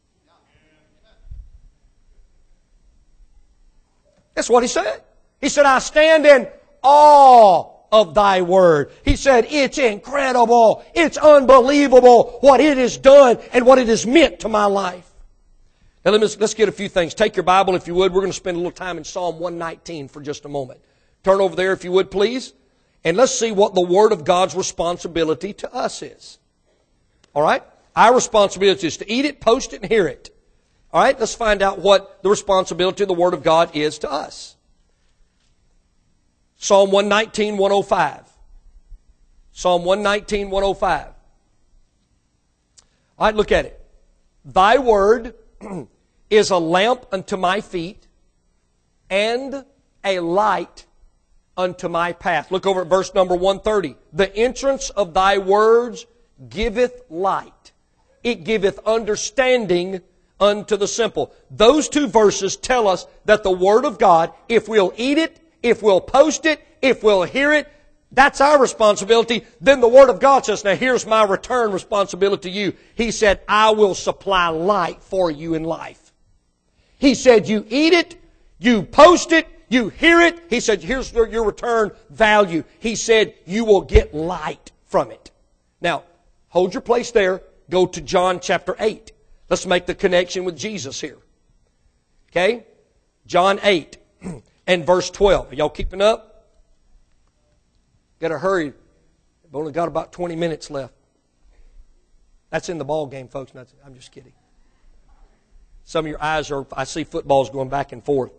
Speaker 3: That's what he said. He said, I stand in awe of thy word. He said, it's incredible. It's unbelievable what it has done and what it has meant to my life. Now let's get a few things. Take your Bible if you would. We're going to spend a little time in Psalm 119 for just a moment. Turn over there if you would, please. And let's see what the Word of God's responsibility to us is. All right? Our responsibility is to eat it, post it, and hear it. All right? Let's find out what the responsibility of the Word of God is to us. Psalm 119, 105. Psalm 119, 105. All right, look at it. Thy Word is a lamp unto my feet and a light unto my path. Look over at verse number 130. The entrance of thy words giveth light. It giveth understanding unto the simple. Those two verses tell us that the Word of God, if we'll eat it, if we'll post it, if we'll hear it, that's our responsibility. Then the Word of God says, now here's my return responsibility to you. He said, I will supply light for you in life. He said, you eat it, you post it, you hear it. He said, here's your return value. He said, you will get light from it. Now, hold your place there. Go to John chapter 8. Let's make the connection with Jesus here. Okay? John 8 and verse 12. Are y'all keeping up? Got to hurry. We've only got about 20 minutes left. That's in the ball game, folks. I'm just kidding. Some of your eyes are, I see footballs going back and forth.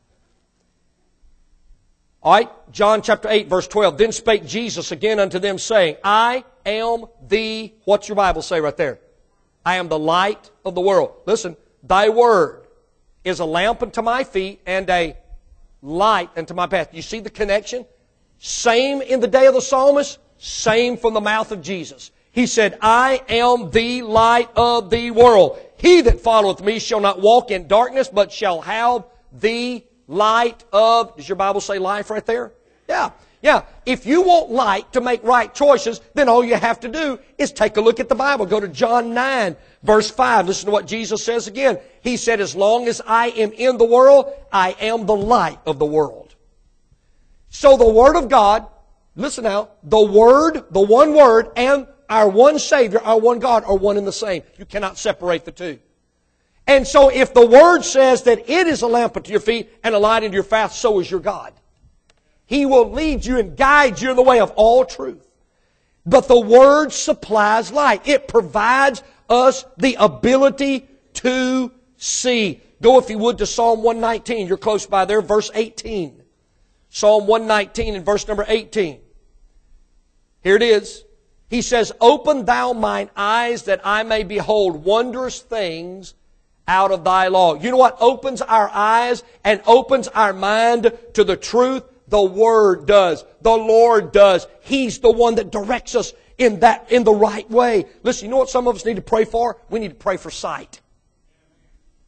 Speaker 3: All right, John chapter 8, verse 12. Then spake Jesus again unto them, saying, I am the, what's your Bible say right there? I am the light of the world. Listen, thy word is a lamp unto my feet and a light unto my path. You see the connection? Same in the day of the psalmist, same from the mouth of Jesus. He said, I am the light of the world. He that followeth me shall not walk in darkness, but shall have the light of, does your Bible say life right there? Yeah. If you want light to make right choices, then all you have to do is take a look at the Bible. Go to John 9, verse 5. Listen to what Jesus says again. He said, as long as I am in the world, I am the light of the world. So the Word of God, listen now, the Word, the one Word, and our one Savior, our one God, are one and the same. You cannot separate the two. And so if the Word says that it is a lamp unto your feet and a light unto your path, so is your God. He will lead you and guide you in the way of all truth. But the Word supplies light. It provides us the ability to see. Go, if you would, to Psalm 119. You're close by there, verse 18. Psalm 119 and verse number 18. Here it is. He says, open thou mine eyes that I may behold wondrous things out of thy law. You know what opens our eyes and opens our mind to the truth? The Word does. The Lord does. He's the one that directs us in the right way. Listen, you know what some of us need to pray for? We need to pray for sight.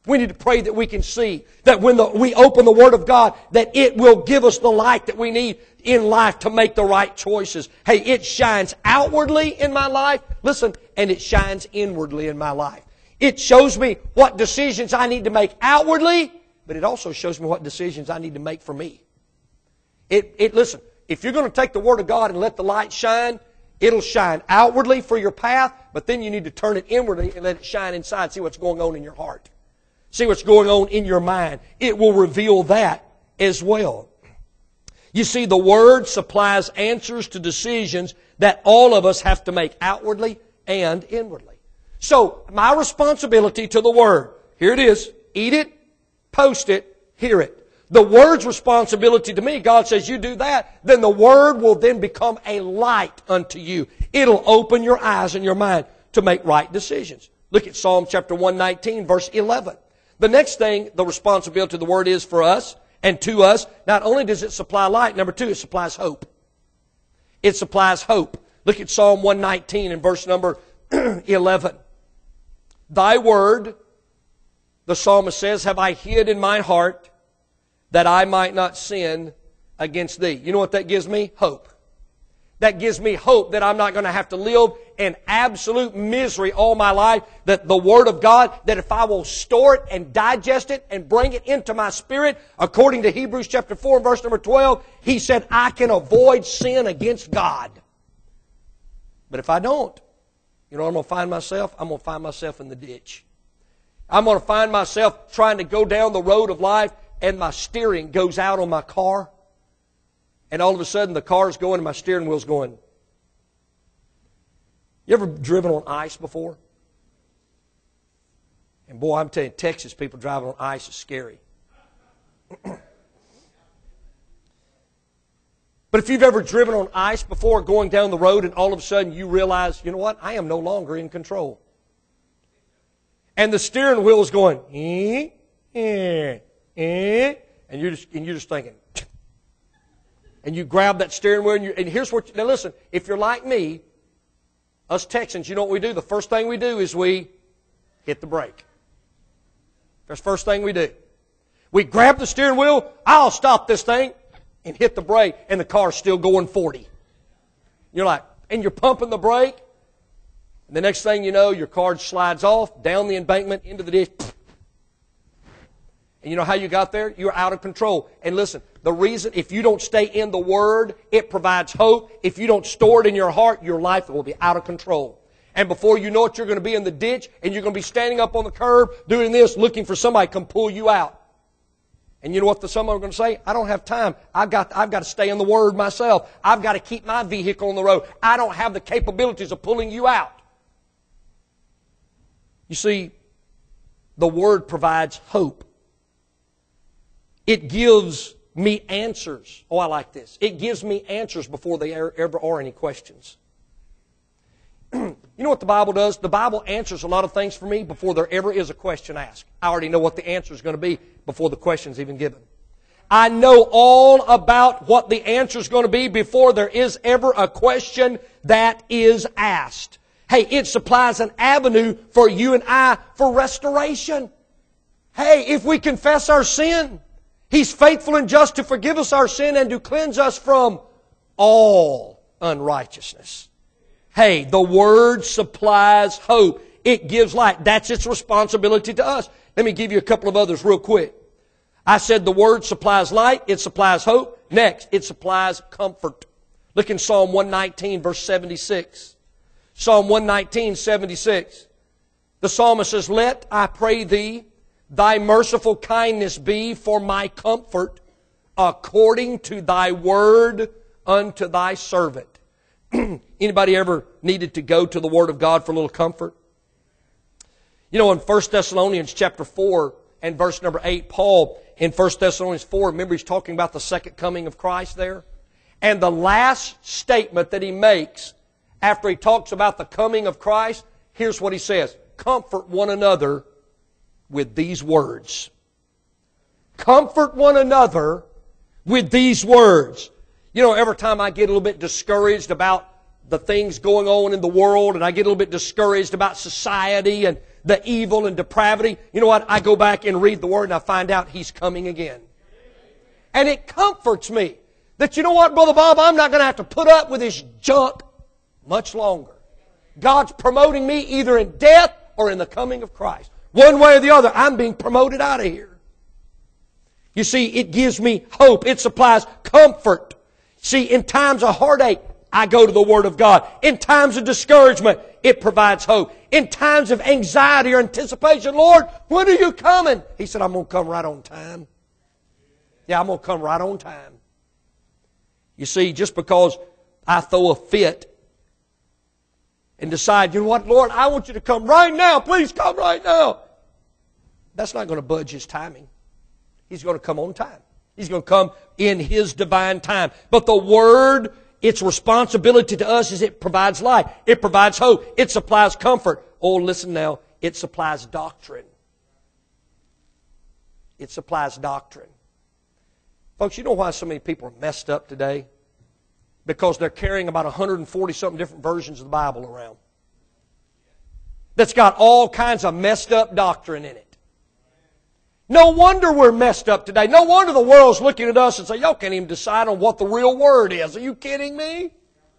Speaker 3: We need to pray that we can see, that when we open the Word of God, that it will give us the light that we need in life to make the right choices. Hey, it shines outwardly in my life, listen, and it shines inwardly in my life. It shows me what decisions I need to make outwardly, but it also shows me what decisions I need to make for me. Listen, if you're going to take the Word of God and let the light shine, it'll shine outwardly for your path, but then you need to turn it inwardly and let it shine inside. See what's going on in your heart. See what's going on in your mind. It will reveal that as well. You see, the Word supplies answers to decisions that all of us have to make outwardly and inwardly. So, my responsibility to the Word, here it is, eat it, post it, hear it. The Word's responsibility to me, God says you do that, then the Word will then become a light unto you. It'll open your eyes and your mind to make right decisions. Look at Psalm chapter 119, verse 11. The next thing the responsibility of the Word is for us and to us, not only does it supply light, number two, it supplies hope. It supplies hope. Look at Psalm 119 and verse number 11. Thy Word, the psalmist says, have I hid in my heart that I might not sin against Thee. You know what that gives me? Hope. That gives me hope that I'm not going to have to live in absolute misery all my life. That the Word of God, that if I will store it and digest it and bring it into my spirit, according to Hebrews chapter 4 and verse number 12, he said, I can avoid sin against God. But if I don't, you know what I'm going to find myself? I'm going to find myself in the ditch. I'm going to find myself trying to go down the road of life and my steering goes out on my car. And all of a sudden the car's going and my steering wheel's going. You ever driven on ice before? And boy, I'm telling you, Texas people driving on ice is scary. But if you've ever driven on ice before going down the road and all of a sudden you realize, you know what, I am no longer in control. And the steering wheel is going, and you're just thinking, and you grab that steering wheel, and here's what, now listen, if you're like me, us Texans, you know what we do? The first thing we do is we hit the brake. That's the first thing we do. We grab the steering wheel, I'll stop this thing, and hit the brake, and the car's still going 40. You're like, and you're pumping the brake, and the next thing you know, your car slides off, down the embankment, into the ditch. And you know how you got there? You're out of control. And listen, the reason, if you don't stay in the Word, it provides hope. If you don't store it in your heart, your life will be out of control. And before you know it, you're going to be in the ditch, and you're going to be standing up on the curb, doing this, looking for somebody to come pull you out. And you know what someone are going to say? I don't have time. I've got to stay in the Word myself. I've got to keep my vehicle on the road. I don't have the capabilities of pulling you out. You see, the Word provides hope. It gives me answers. Oh, I like this. It gives me answers before there ever are any questions. You know what the Bible does? The Bible answers a lot of things for me before there ever is a question asked. I already know what the answer is going to be before the question's even given. I know all about what the answer is going to be before there is ever a question that is asked. Hey, it supplies an avenue for you and I for restoration. Hey, if we confess our sin, He's faithful and just to forgive us our sin and to cleanse us from all unrighteousness. Hey, the Word supplies hope. It gives light. That's its responsibility to us. Let me give you a couple of others real quick. I said the Word supplies light. It supplies hope. Next, it supplies comfort. Look in Psalm 119, verse 76. Psalm 119, 76. The psalmist says, Let, I pray Thee, Thy merciful kindness be for my comfort, according to Thy word unto Thy servant. Anybody ever needed to go to the Word of God for a little comfort? You know, in 1 Thessalonians chapter 4 and verse number 8, Paul in 1 Thessalonians 4, remember he's talking about the second coming of Christ there? And the last statement that he makes after he talks about the coming of Christ, here's what he says. Comfort one another with these words. Comfort one another with these words. You know, every time I get a little bit discouraged about the things going on in the world, and I get a little bit discouraged about society and the evil and depravity. You know what? I go back and read the Word and I find out He's coming again. And it comforts me that, you know what, Brother Bob, I'm not going to have to put up with this junk much longer. God's promoting me either in death or in the coming of Christ. One way or the other, I'm being promoted out of here. You see, it gives me hope. It supplies comfort. See, in times of heartache, I go to the Word of God. In times of discouragement, it provides hope. In times of anxiety or anticipation, Lord, when are you coming? He said, I'm going to come right on time. Yeah, I'm going to come right on time. You see, just because I throw a fit and decide, you know what, Lord, I want you to come right now. Please come right now. That's not going to budge His timing. He's going to come on time. He's going to come in His divine time. But the Word, its responsibility to us is it provides life. It provides hope. It supplies comfort. Oh, listen now. It supplies doctrine. It supplies doctrine. Folks, you know why so many people are messed up today? Because they're carrying about 140-something different versions of the Bible around. That's got all kinds of messed up doctrine in it. No wonder we're messed up today. No wonder the world's looking at us and saying, y'all can't even decide on what the real Word is. Are you kidding me?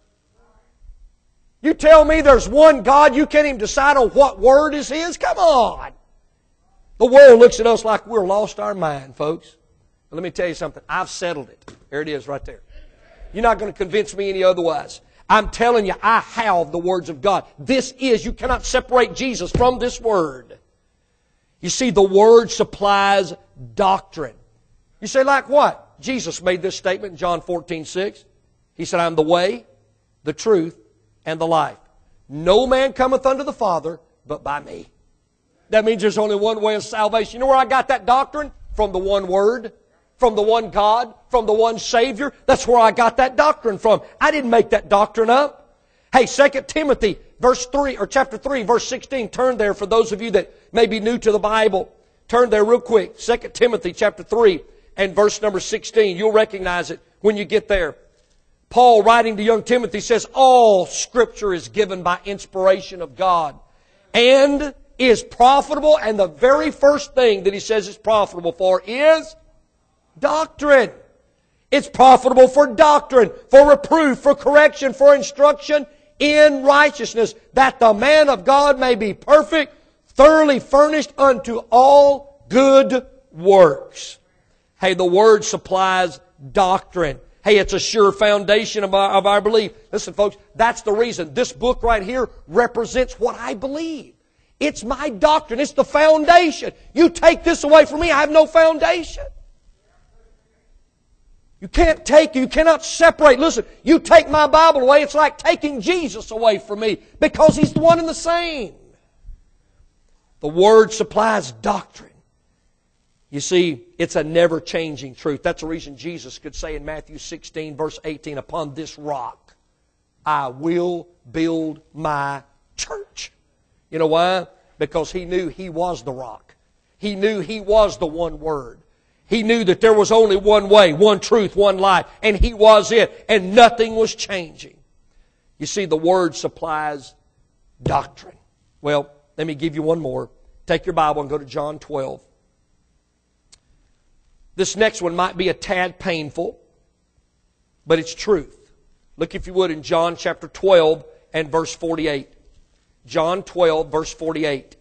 Speaker 3: You tell me there's one God, you can't even decide on what Word is His? Come on. The world looks at us like we're lost our mind, folks. But let me tell you something. I've settled it. There it is right there. You're not going to convince me any otherwise. I'm telling you, I have the words of God. This is, you cannot separate Jesus from this Word. You see, the Word supplies doctrine. You say, like what? Jesus made this statement in John 14:6. He said, I'm the way, the truth, and the life. No man cometh unto the Father but by me. That means there's only one way of salvation. You know where I got that doctrine? From the one Word. From the one God, from the one Savior. That's where I got that doctrine from. I didn't make that doctrine up. Hey, 2 Timothy chapter 3, verse 16. Turn there for those of you that may be new to the Bible. Turn there real quick. 2 Timothy chapter 3 and verse number 16. You'll recognize it when you get there. Paul, writing to young Timothy, says, all Scripture is given by inspiration of God and is profitable. And the very first thing that he says is profitable for is doctrine. It's profitable for doctrine, for reproof, for correction, for instruction in righteousness, that the man of God may be perfect, thoroughly furnished unto all good works. Hey, the Word supplies doctrine. Hey, it's a sure foundation of our belief. Listen, folks, that's the reason this book right here represents what I believe. It's my doctrine. It's the foundation. You take this away from me, I have no foundation. You cannot separate. Listen, you take my Bible away, it's like taking Jesus away from me because He's the one and the same. The Word supplies doctrine. You see, it's a never-changing truth. That's the reason Jesus could say in Matthew 16, verse 18, upon this rock I will build my church. You know why? Because He knew He was the rock. He knew He was the one Word. He knew that there was only one way, one truth, one life, and He was it, and nothing was changing. You see, the Word supplies doctrine. Well, let me give you one more. Take your Bible and go to John 12. This next one might be a tad painful, but it's truth. Look, if you would, in John chapter 12 and verse 48. John 12, verse 48.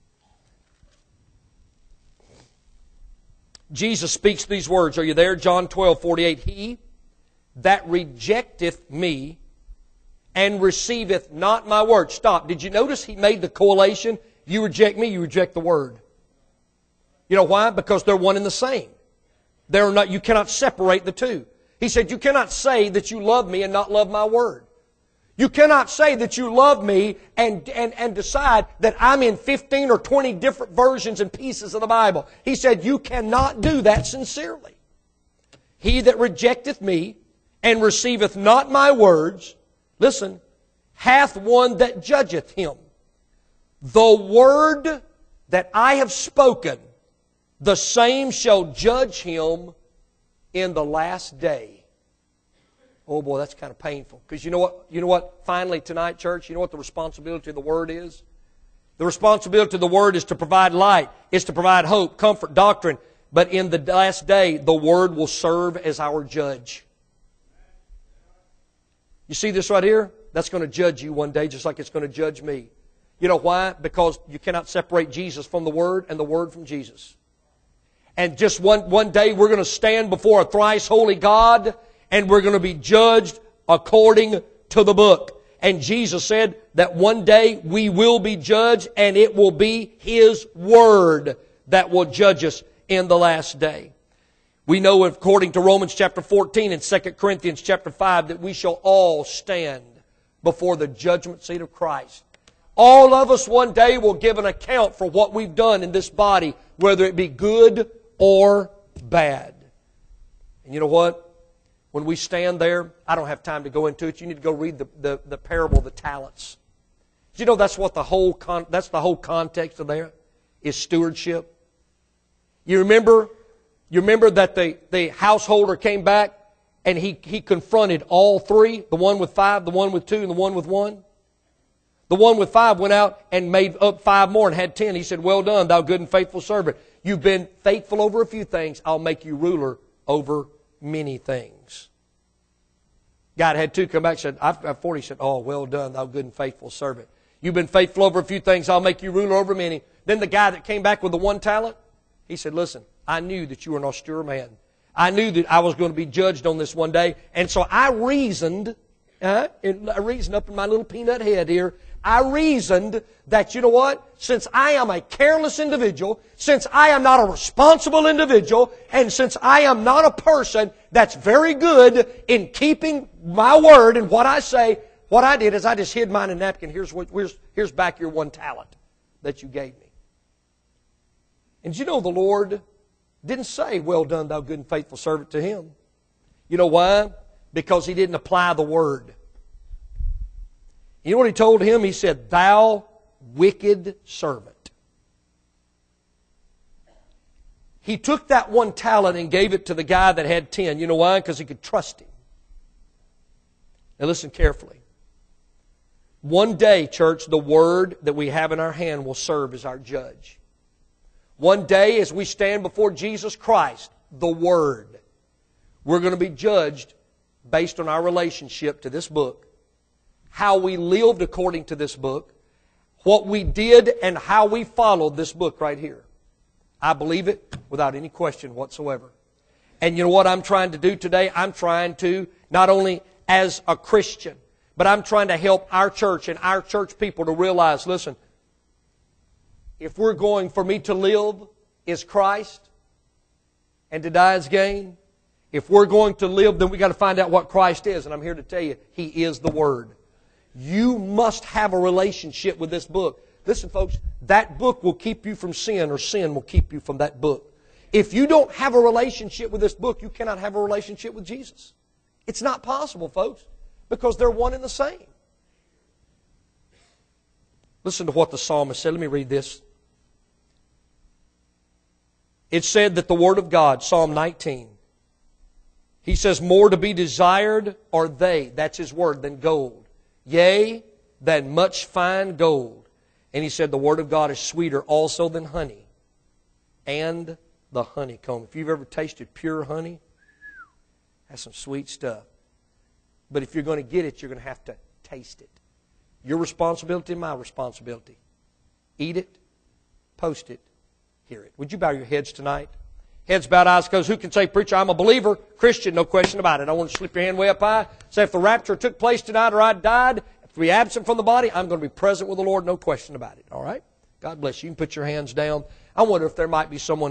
Speaker 3: Jesus speaks these words. Are you there? John 12, 48. He that rejecteth me and receiveth not my word. Stop. Did you notice He made the correlation? You reject me, you reject the Word. You know why? Because they're one and the same. They're not, you cannot separate the two. He said, you cannot say that you love me and not love my Word. You cannot say that you love me and decide that I'm in 15 or 20 different versions and pieces of the Bible. He said, you cannot do that sincerely. He that rejecteth me and receiveth not my words, listen, hath one that judgeth him. The word that I have spoken, the same shall judge him in the last day. Oh boy, that's kind of painful. Because you know what? Finally tonight, church, you know what the responsibility of the Word is? The responsibility of the Word is to provide light, is to provide hope, comfort, doctrine. But in the last day, the Word will serve as our judge. You see this right here? That's going to judge you one day, just like it's going to judge me. You know why? Because you cannot separate Jesus from the Word and the Word from Jesus. And just one day we're going to stand before a thrice holy God and we're going to be judged according to the book. And Jesus said that one day we will be judged and it will be His Word that will judge us in the last day. We know according to Romans chapter 14 and 2 Corinthians chapter 5 that we shall all stand before the judgment seat of Christ. All of us one day will give an account for what we've done in this body, whether it be good or bad. And you know what? When we stand there, I don't have time to go into it. You need to go read the parable of the talents. Do you know that's what the whole context of there is stewardship? You remember that the householder came back and he confronted all three, the one with 5, the one with 2, and the one with 1. The one with 5 went out and made up 5 more and had 10. He said, "Well done, thou good and faithful servant. You've been faithful over a few things. I'll make you ruler over many things." God had 2 come back and said, "I've 40." He said, "Oh, well done, thou good and faithful servant. You've been faithful over a few things. I'll make you ruler over many." Then the guy that came back with the 1 talent, he said, "Listen, I knew that you were an austere man. I knew that I was going to be judged on this one day. And so I reasoned up in my little peanut head here, I reasoned that, you know what? Since I am a careless individual, since I am not a responsible individual, and since I am not a person that's very good in keeping my word and what I say, what I did is I just hid mine in a napkin. Here's back your 1 talent that you gave me." And you know the Lord didn't say, "Well done, thou good and faithful servant," to him. You know why? Because he didn't apply the word. You know what he told him? He said, "Thou wicked servant." He took that 1 talent and gave it to the guy that had 10. You know why? Because he could trust him. Now listen carefully. One day, church, the word that we have in our hand will serve as our judge. One day, as we stand before Jesus Christ, the Word, we're going to be judged based on our relationship to this book, how we lived according to this book, what we did and how we followed this book right here. I believe it without any question whatsoever. And you know what I'm trying to do today? I'm trying to, not only as a Christian, but I'm trying to help our church and our church people to realize, listen, if we're going, for me to live is Christ and to die is gain. If we're going to live, then we've got to find out what Christ is. And I'm here to tell you, He is the Word. You must have a relationship with this book. Listen, folks, that book will keep you from sin, or sin will keep you from that book. If you don't have a relationship with this book, you cannot have a relationship with Jesus. It's not possible, folks, because they're one and the same. Listen to what the psalmist said. Let me read this. It said that the Word of God, Psalm 19, he says, "More to be desired are they," that's His Word, "than gold. Yea, than much fine gold." And he said the Word of God is sweeter also than honey and the honeycomb. If you've ever tasted pure honey, that's some sweet stuff. But if you're going to get it, you're going to have to taste it. Your responsibility and my responsibility. Eat it, post it, hear it. Would you bow your heads tonight? Heads bowed, eyes closed. Who can say, "Preacher, I'm a believer, Christian, no question about it"? I want you to slip your hand way up high. Say, "If the rapture took place tonight or I died, to be absent from the body, I'm going to be present with the Lord, no question about it." All right? God bless you. You can put your hands down. I wonder if there might be someone